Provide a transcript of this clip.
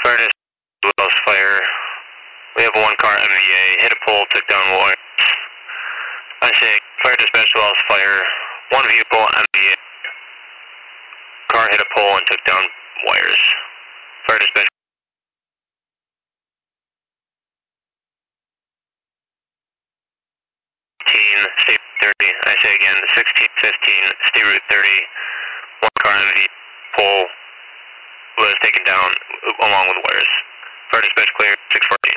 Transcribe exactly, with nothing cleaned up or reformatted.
Fire dispatch, Wells Fire. We have one car M V A, hit a pole, took down wires. I say, Fire dispatch, Wells Fire. One vehicle M V A. Car hit a pole and took down wires. Fire dispatch. State thirty. I say again, sixteen fifteen, State Route thirty. One car M V pole was taken down along with wires. Fire dispatch clear, six forty.